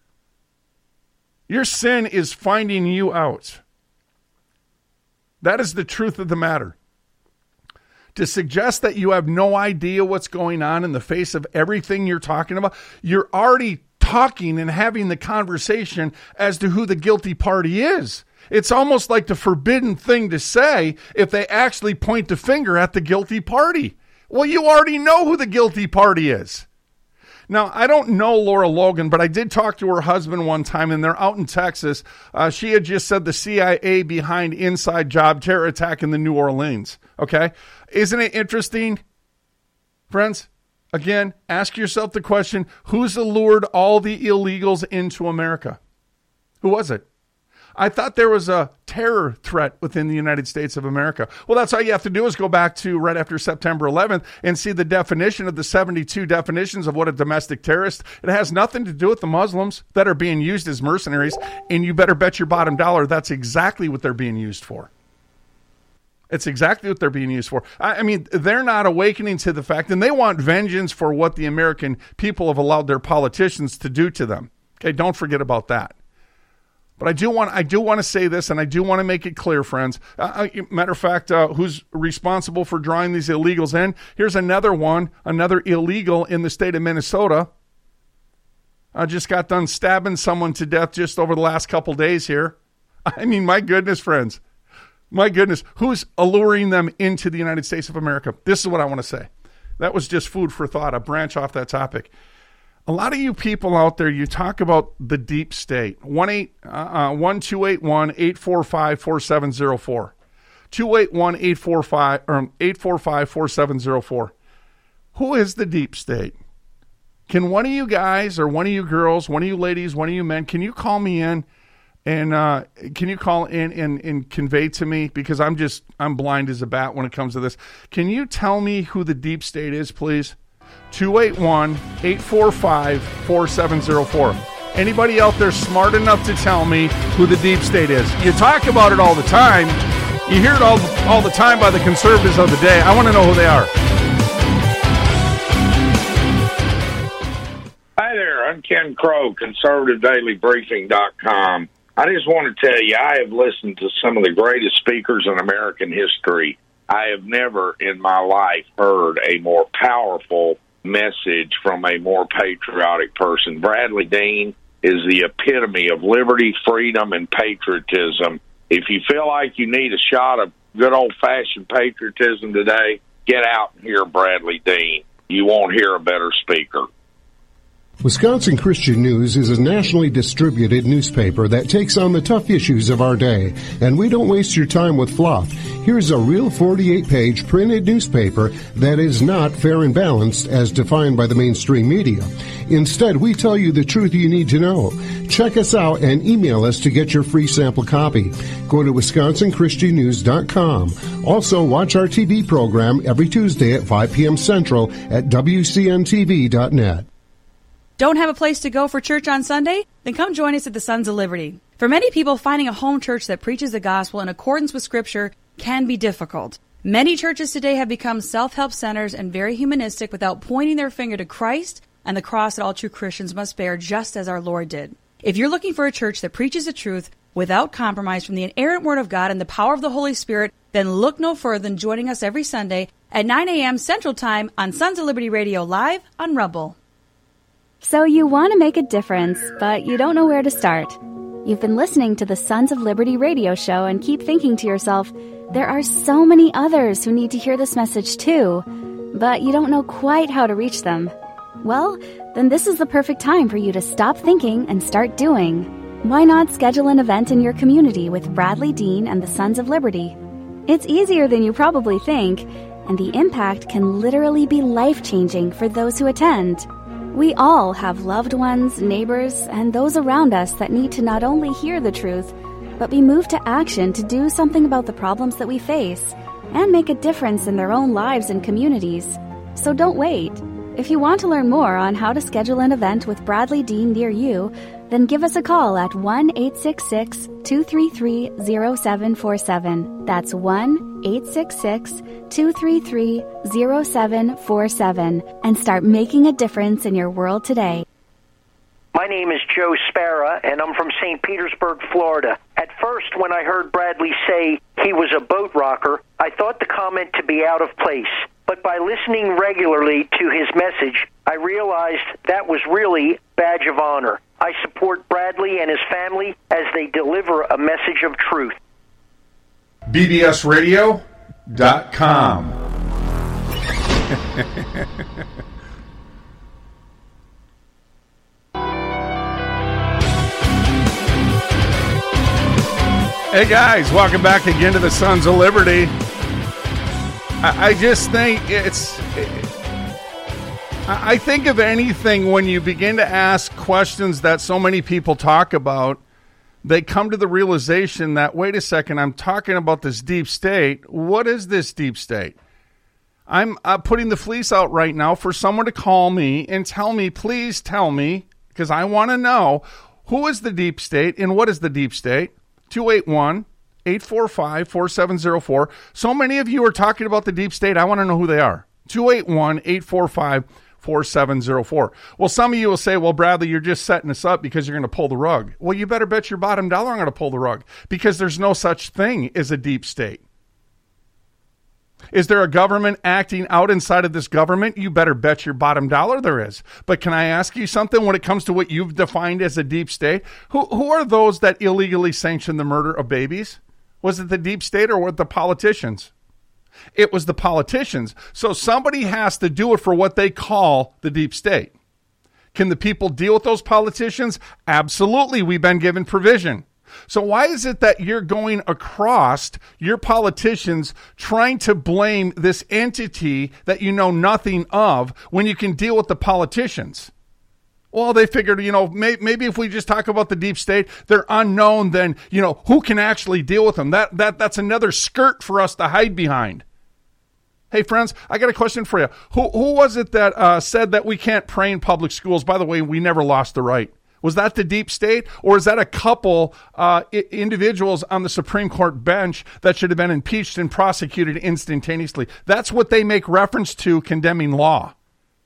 Your sin is finding you out. That is the truth of the matter. To suggest that you have no idea what's going on in the face of everything you're talking about, you're already talking and having the conversation as to who the guilty party is. It's almost like the forbidden thing to say if they actually point the finger at the guilty party. Well, you already know who the guilty party is. Now, I don't know Laura Logan, but I did talk to her husband one time, and they're out in Texas. Uh, she had just said the C I A behind inside job terror attack in the New Orleans. Okay? Isn't it interesting? Friends, again, ask yourself the question, who's allured all the illegals into America? Who was it? I thought there was a terror threat within the United States of America. Well, that's all you have to do is go back to right after September eleventh and see the definition of the seventy-two definitions of what a domestic terrorist. It has nothing to do with the Muslims that are being used as mercenaries, and you better bet your bottom dollar that's exactly what they're being used for. It's exactly what they're being used for. I, I mean, they're not awakening to the fact, and they want vengeance for what the American people have allowed their politicians to do to them. Okay, don't forget about that. But I do want I do want to say this, and I do want to make it clear, friends. Uh, matter of fact, uh, who's responsible for drawing these illegals in? Here's another one, another illegal in the state of Minnesota. I just got done stabbing someone to death just over the last couple days here. I mean, my goodness, friends. My goodness. Who's alluring them into the United States of America? This is what I want to say. That was just food for thought, a branch off that topic. A lot of you people out there, you talk about the deep state. one two eight one, eight four five, four seven zero four. two eight one, eight four five, or eight four five, four seven zero four. Who is the deep state? Can one of you guys or one of you girls, one of you ladies, one of you men, can you call me in and uh, can you call in and, and convey to me, because I'm just, I'm blind as a bat when it comes to this. Can you tell me who the deep state is, please? two eight one, eight four five, four seven zero four. Anybody out there smart enough to tell me who the deep state is? You talk about it all the time. You hear it all, all the time by the conservatives of the day. I want to know who they are. Hi there, I'm Ken Crow, conservative daily briefing dot com. I just want to tell you, I have listened to some of the greatest speakers in American history. I have never in my life heard a more powerful message from a more patriotic person. Bradley Dean is the epitome of liberty, freedom, and patriotism. If you feel like you need a shot of good old-fashioned patriotism today, get out and hear Bradley Dean. You won't hear a better speaker. Wisconsin Christian News is a nationally distributed newspaper that takes on the tough issues of our day, and we don't waste your time with fluff. Here's a real forty-eight page printed newspaper that is not fair and balanced as defined by the mainstream media. Instead, we tell you the truth you need to know. Check us out and email us to get your free sample copy. Go to wisconsin christian news dot com. Also, watch our T V program every Tuesday at five p.m. Central at w c n t v dot net. Don't have a place to go for church on Sunday? Then come join us at the Sons of Liberty. For many people, finding a home church that preaches the gospel in accordance with Scripture can be difficult. Many churches today have become self-help centers and very humanistic without pointing their finger to Christ and the cross that all true Christians must bear, just as our Lord did. If you're looking for a church that preaches the truth without compromise from the inerrant Word of God and the power of the Holy Spirit, then look no further than joining us every Sunday at nine a.m. Central Time on Sons of Liberty Radio Live on Rumble. So you want to make a difference, but you don't know where to start. You've been listening to the Sons of Liberty radio show and keep thinking to yourself, there are so many others who need to hear this message too, but you don't know quite how to reach them. Well, then this is the perfect time for you to stop thinking and start doing. Why not schedule an event in your community with Bradley Dean and the Sons of Liberty? It's easier than you probably think, and the impact can literally be life-changing for those who attend. We all have loved ones, neighbors, and those around us that need to not only hear the truth, but be moved to action to do something about the problems that we face and make a difference in their own lives and communities. So don't wait. If you want to learn more on how to schedule an event with Bradley Dean near you, then give us a call at one eight six six, two three three, zero seven four seven. That's one eight six six, two three three, zero seven four seven and start making a difference in your world today. My name is Joe Spara, and I'm from Saint Petersburg, Florida. At first, when I heard Bradley say he was a boat rocker, I thought the comment to be out of place. But by listening regularly to his message, I realized that was really a badge of honor. I support Bradley and his family as they deliver a message of truth. B B S radio dot com. Hey guys, welcome back again to the Sons of Liberty. I, I just think it's... It, I think of anything when you begin to ask questions that so many people talk about, they come to the realization that, wait a second, I'm talking about this deep state. What is this deep state? I'm uh, putting the fleece out right now for someone to call me and tell me, please tell me, because I want to know, who is the deep state and what is the deep state? two eight one, eight four five, four seven zero four. So many of you are talking about the deep state. I want to know who they are. two eight one, eight four five, four seven zero four. Well, some of you will say, well, Bradley, you're just setting us up because you're going to pull the rug. Well, you better bet your bottom dollar I'm going to pull the rug, because there's no such thing as a deep state. Is there a government acting out inside of this government? You better bet your bottom dollar there is. But can I ask you something when it comes to what you've defined as a deep state? Who, who are those that illegally sanction the murder of babies? Was it the deep state or were it the politicians? It was the politicians. So somebody has to do it for what they call the deep state. Can the people deal with those politicians? Absolutely. We've been given provision. So why is it that you're going across your politicians trying to blame this entity that you know nothing of when you can deal with the politicians? Well, they figured, you know, may, maybe if we just talk about the deep state, they're unknown, then, you know, who can actually deal with them? That that That's another skirt for us to hide behind. Hey, friends, I got a question for you. Who, who was it that uh, said that we can't pray in public schools? By the way, we never lost the right. Was that the deep state, or is that a couple uh, I- individuals on the Supreme Court bench that should have been impeached and prosecuted instantaneously? That's what they make reference to condemning law.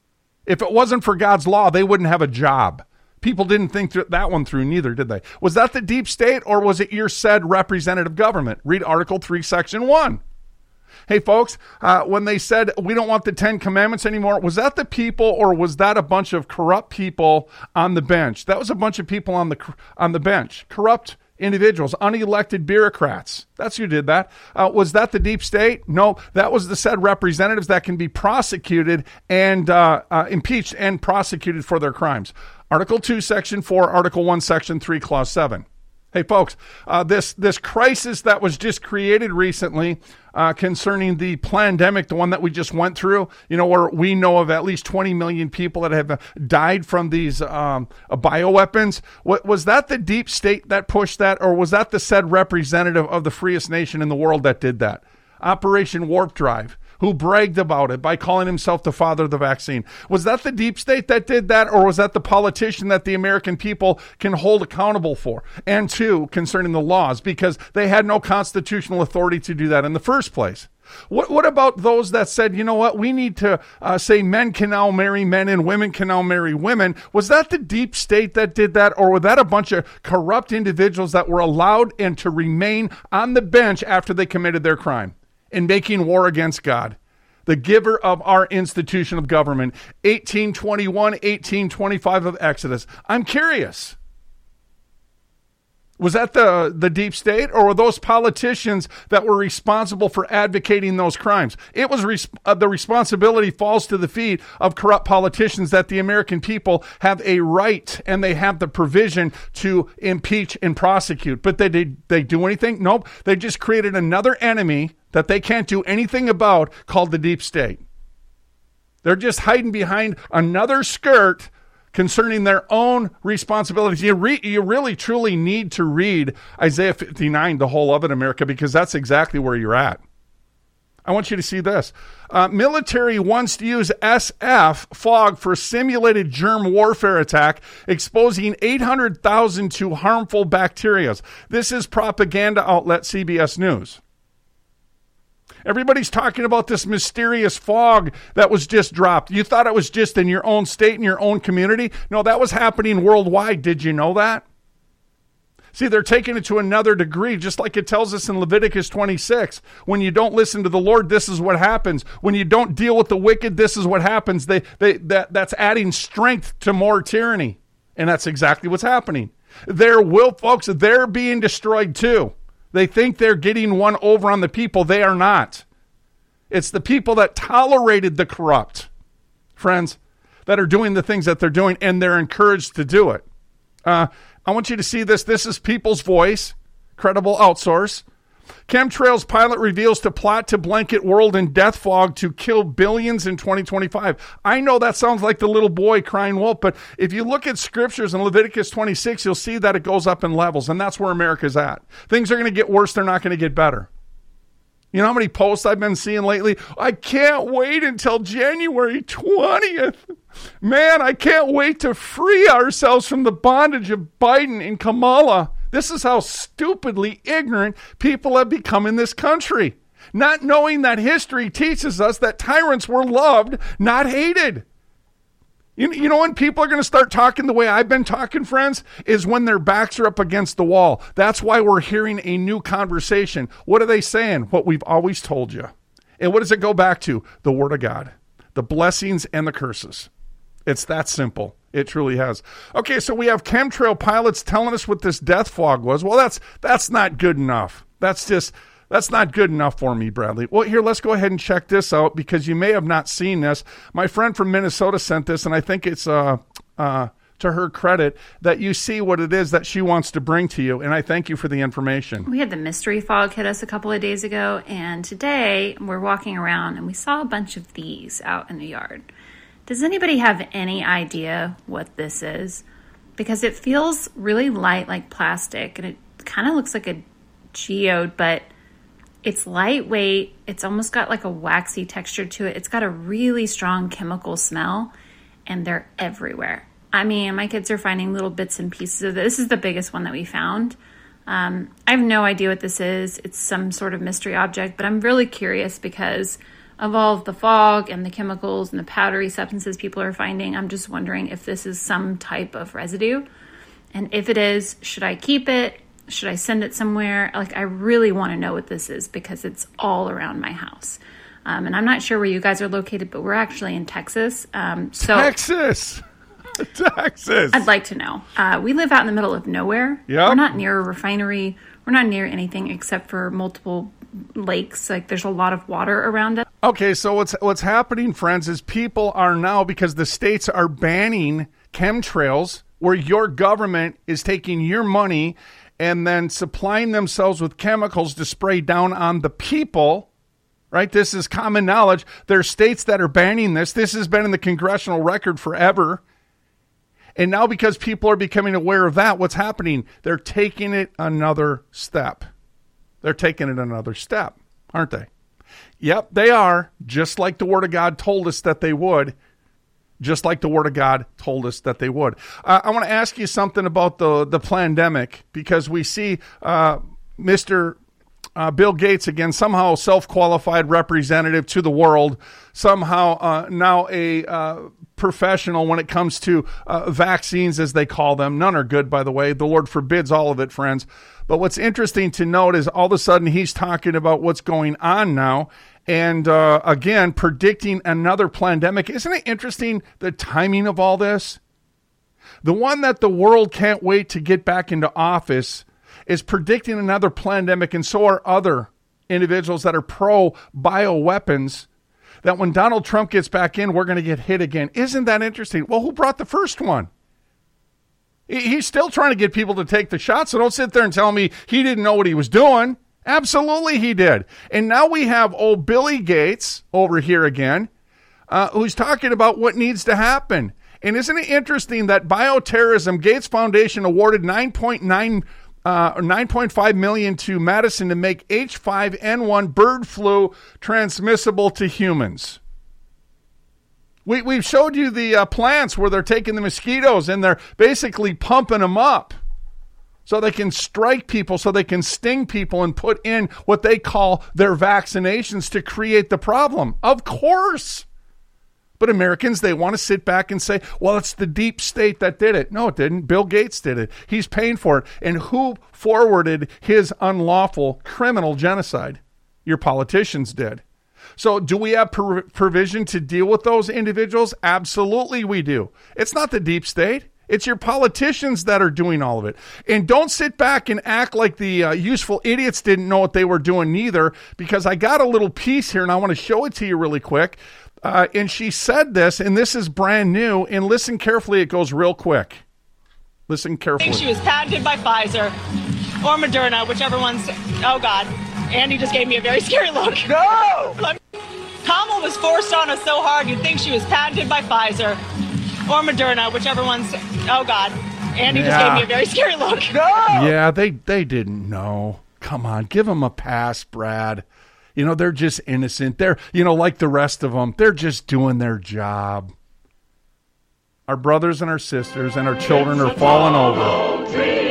If it wasn't for God's law, they wouldn't have a job. People didn't think th- that one through, neither did they. Was that the deep state, or was it your said representative government? Read Article three, Section one. Hey, folks, uh, when they said we don't want the Ten Commandments anymore, was that the people, or was that a bunch of corrupt people on the bench? That was a bunch of people on the on the bench, corrupt individuals, unelected bureaucrats. That's who did that. Uh, was that the deep state? No, that was the said representatives that can be prosecuted and uh, uh, impeached and prosecuted for their crimes. Article two, Section four, Article one, Section three, Clause seven. Hey, folks, uh, this this crisis that was just created recently uh, concerning the pandemic, the one that we just went through, you know, where we know of at least twenty million people that have died from these um, bioweapons. What, was that the deep state that pushed that, or was that the said representative of the freest nation in the world that did that? Operation Warp Drive, who bragged about it by calling himself the father of the vaccine. Was that the deep state that did that, or was that the politician that the American people can hold accountable for? And two, concerning the laws, because they had no constitutional authority to do that in the first place. What what about those that said, you know what, we need to uh, say men can now marry men and women can now marry women? Was that the deep state that did that, or was that a bunch of corrupt individuals that were allowed and to remain on the bench after they committed their crime? In making war against God, the giver of our institution of government, eighteen twenty-one, eighteen twenty-five of Exodus. I'm curious. Was that the, the deep state, or were those politicians that were responsible for advocating those crimes? It was res- uh, the responsibility falls to the feet of corrupt politicians that the American people have a right and they have the provision to impeach and prosecute. But they did they do anything? Nope. They just created another enemy that they can't do anything about called the deep state. They're just hiding behind another skirt concerning their own responsibilities. You, re- you really, truly need to read Isaiah fifty-nine, the whole of it, America, because that's exactly where you're at. I want you to see this. Uh, military wants to use S F fog for simulated germ warfare attack, exposing eight hundred thousand to harmful bacteria. This is propaganda outlet C B S News. Everybody's talking about this mysterious fog that was just dropped. You thought it was just in your own state, in your own community? No, that was happening worldwide. Did you know that? See, they're taking it to another degree, just like it tells us in Leviticus twenty-six. When you don't listen to the Lord, this is what happens. When you don't deal with the wicked, this is what happens. They, they, that, that's adding strength to more tyranny. And that's exactly what's happening. There will, folks, they're being destroyed too. They think they're getting one over on the people. They are not. It's the people that tolerated the corrupt, friends, that are doing the things that they're doing, and they're encouraged to do it. Uh, I want you to see this. This is People's Voice, credible outsource. Chemtrails pilot reveals to plot to blanket world in death fog to kill billions in twenty twenty-five. I know that sounds like the little boy crying wolf, but if you look at scriptures in Leviticus twenty-six, you'll see that it goes up in levels, and that's where America's at. Things are going to get worse. They're not going to get better. You know how many posts I've been seeing lately? I can't wait until January twentieth. Man, I can't wait to free ourselves from the bondage of Biden and Kamala. This is how stupidly ignorant people have become in this country. Not knowing that history teaches us that tyrants were loved, not hated. You, you know when people are going to start talking the way I've been talking, friends, is when their backs are up against the wall. That's why we're hearing a new conversation. What are they saying? What we've always told you. And what does it go back to? The Word of God. The blessings and the curses. It's that simple. It truly has. Okay, so we have chemtrail pilots telling us what this death fog was. Well, that's that's not good enough. That's just, that's not good enough for me, Bradley. Well, here, let's go ahead and check this out because you may have not seen this. My friend from Minnesota sent this, and I think it's uh, uh, to her credit that you see what it is that she wants to bring to you, and I thank you for the information. We had the mystery fog hit us a couple of days ago, and today we're walking around and we saw a bunch of these out in the yard. Does anybody have any idea what this is? Because it feels really light like plastic, and it kind of looks like a geode, but it's lightweight. It's almost got like a waxy texture to it. It's got a really strong chemical smell, and they're everywhere. I mean, my kids are finding little bits and pieces of this. This is the biggest one that we found. Um, I have no idea what this is. It's some sort of mystery object, but I'm really curious because of all of the fog and the chemicals and the powdery substances people are finding. I'm just wondering if this is some type of residue. And if it is, should I keep it? Should I send it somewhere? Like, I really want to know what this is because it's all around my house. Um, and I'm not sure where you guys are located, but we're actually in Texas. Um, so Texas! Texas! I'd like to know. Uh, we live out in the middle of nowhere. Yep. We're not near a refinery. We're not near anything except for multiple lakes. Like, there's a lot of water around us. Okay, so what's what's happening, friends, is people are now, because the states are banning chemtrails, where your government is taking your money and then supplying themselves with chemicals to spray down on the people, right? This is common knowledge. There are states that are banning this. This has been in the congressional record forever. And now because people are becoming aware of that, what's happening? They're taking it another step. They're taking it another step, aren't they? Yep, they are, just like the Word of God told us that they would. Just like the Word of God told us that they would. Uh, I want to ask you something about the, the pandemic, because we see uh, Mister Uh, Bill Gates, again, somehow self-qualified representative to the world, somehow uh, now a uh, professional when it comes to uh, vaccines, as they call them. None are good, by the way. The Lord forbids all of it, friends. But what's interesting to note is all of a sudden he's talking about what's going on now. And uh, again, predicting another pandemic. Isn't it interesting, the timing of all this? The one that the world can't wait to get back into office is predicting another pandemic, and so are other individuals that are pro-bioweapons, that when Donald Trump gets back in, we're going to get hit again. Isn't that interesting? Well, who brought the first one? He's still trying to get people to take the shot, so don't sit there and tell me he didn't know what he was doing. Absolutely he did. And now we have old Billy Gates over here again, uh, who's talking about what needs to happen. And isn't it interesting that bioterrorism, Gates Foundation awarded nine point nine Uh, nine point five million dollars to Madison to make H five N one bird flu transmissible to humans. We, we've showed you the uh, plants where they're taking the mosquitoes and they're basically pumping them up so they can strike people, so they can sting people and put in what they call their vaccinations to create the problem. Of course. But Americans, they want to sit back and say, well, it's the deep state that did it. No, it didn't. Bill Gates did it. He's paying for it. And who forwarded his unlawful criminal genocide? Your politicians did. So do we have per- provision to deal with those individuals? Absolutely we do. It's not the deep state. It's your politicians that are doing all of it. And don't sit back and act like the uh, useful idiots didn't know what they were doing neither, because I got a little piece here and I want to show it to you really quick. Uh, and she said this, and this is brand new, and listen carefully. It goes real quick. Listen carefully. I think she was patented by Pfizer or Moderna, whichever one's, oh God. Andy just gave me a very scary look. No! Kamala was forced on us so hard, you'd think she was patented by Pfizer or Moderna, whichever one's, oh God. Andy yeah. just gave me a very scary look. No! Yeah, they, they didn't know. Come on, give them a pass, Brad. You know, they're just innocent. They're, you know, like the rest of them, they're just doing their job. Our brothers and our sisters and our children are falling over.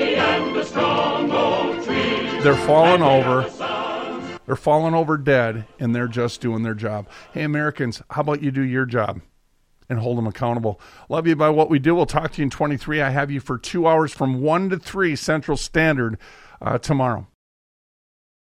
They're falling over. They're falling over dead, and they're just doing their job. Hey, Americans, how about you do your job and hold them accountable? Love you by what we do. We'll talk to you in twenty-three. I have you for two hours from one to three Central Standard uh, tomorrow.